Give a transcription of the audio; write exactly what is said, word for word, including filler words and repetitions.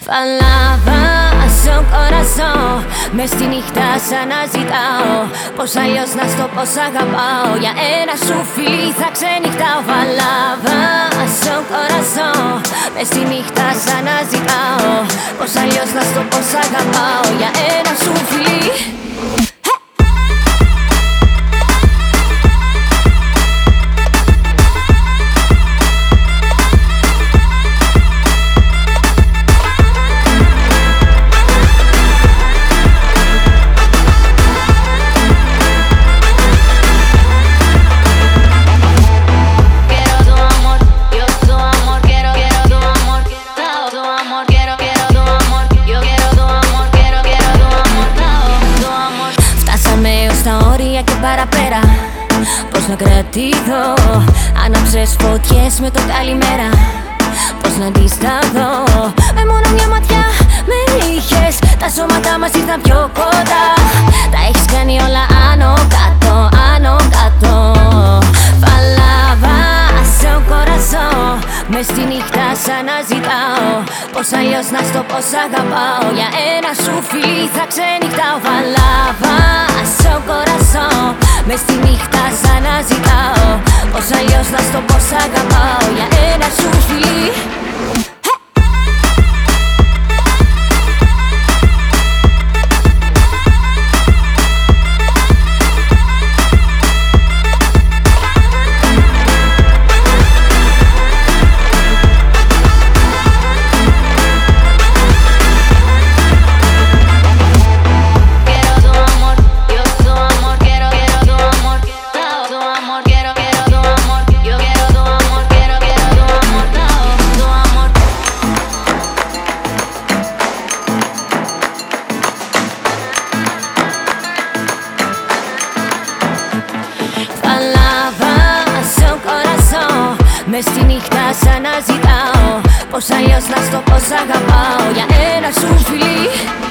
Falava στον corazón, μες στη νύχτα σαν να ζητάω πως αλλιώς να στο πως αγαπάω. Για ένα σου φιλί θα ξενυχτάω. Falava στον corazón, μες στη νύχτα σαν να ζητάω πως αλλιώς να στο πως αγαπάω. Για ένα σου φιλί. Παραπέρα, πώς να κρατηθώ. Άναψες φωτιές με το καλημέρα, πώς να αντισταθώ. Με μόνο μια ματιά με είχες, τα σώματα μας ήρθαν πιο κοντά. Τα έχεις κάνει όλα άνω κάτω, άνω κάτω. Falava στον corazón, μες στη νύχτα σαν να ζητάω πως αλλιώς να στο πως αγαπάω. Για ένα σου φιλί θα ξενυχτάω. Falava στον corazón, μες στη νύχτα σαν να ζητάω πως αλλιώς να στο πως αγαπάω. Για ένα σου φιλί. Μες στη νύχτα σαν να ζητάω πως αλλιώς να στο πως αγαπάω. Για ένα σου φιλί.